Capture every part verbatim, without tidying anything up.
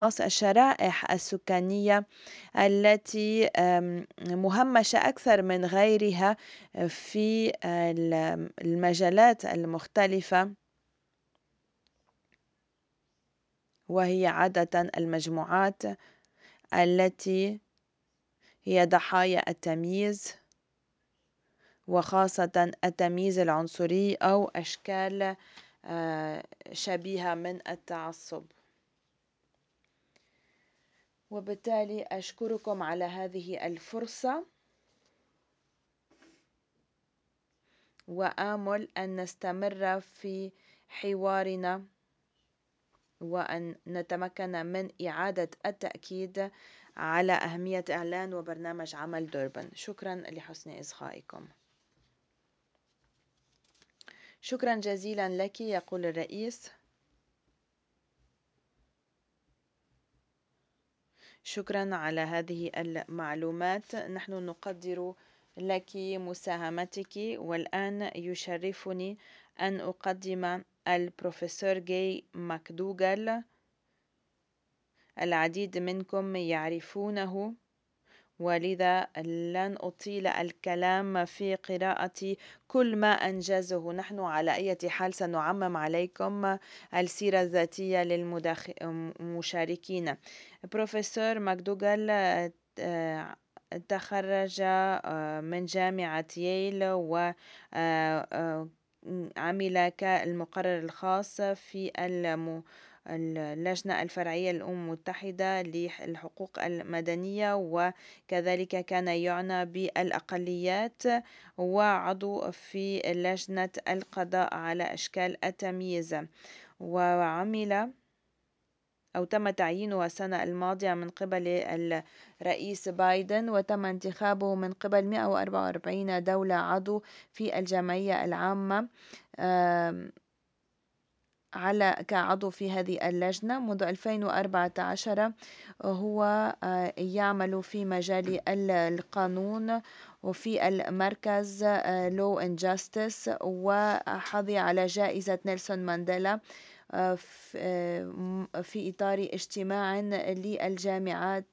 الشرائح السكانية التي آم، مهمشة أكثر من غيرها في ال- المجالات المختلفة، وهي عادة المجموعات التي هي ضحايا التمييز، وخاصة التمييز العنصري أو أشكال آه، شبيهة من التعصب. وبالتالي أشكركم على هذه الفرصة، وآمل أن نستمر في حوارنا وأن نتمكن من إعادة التأكيد على أهمية إعلان وبرنامج عمل دوربن. شكرا لحسن إصغائكم. شكرا جزيلا لك، يقول الرئيس. شكرا على هذه المعلومات، نحن نقدر لك مساهمتك. والآن يشرفني أن أقدم البروفيسور جاي ماكدوغال. العديد منكم يعرفونه، ولذا لن أطيل الكلام في قراءة كل ما أنجزه. نحن على أي حال سنعمم عليكم السيرة الذاتية للمشاركين. بروفيسور ماكدوغال آه، تخرج آه، من جامعة ييل، وعمل كالمقرر الخاص في الم اللجنة الفرعية للأمم المتحدة للحقوق المدنية، وكذلك كان يعنى بالأقليات، وعضو في لجنة القضاء على أشكال التمييز. وعمل أو تم تعيينه السنة الماضية من قبل الرئيس بايدن، وتم انتخابه من قبل مئة وأربعة وأربعين دولة عضو في الجمعية العامة على كعضو في هذه اللجنة منذ ألفين وأربعة عشر. هو يعمل في مجال القانون وفي المركز Law and Justice، وحظي على جائزة نيلسون مانديلا في إطار اجتماع للجامعات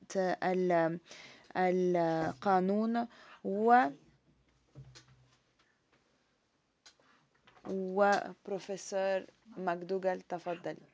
القانون. و وبروفيسور ماكدوغال، تفضل.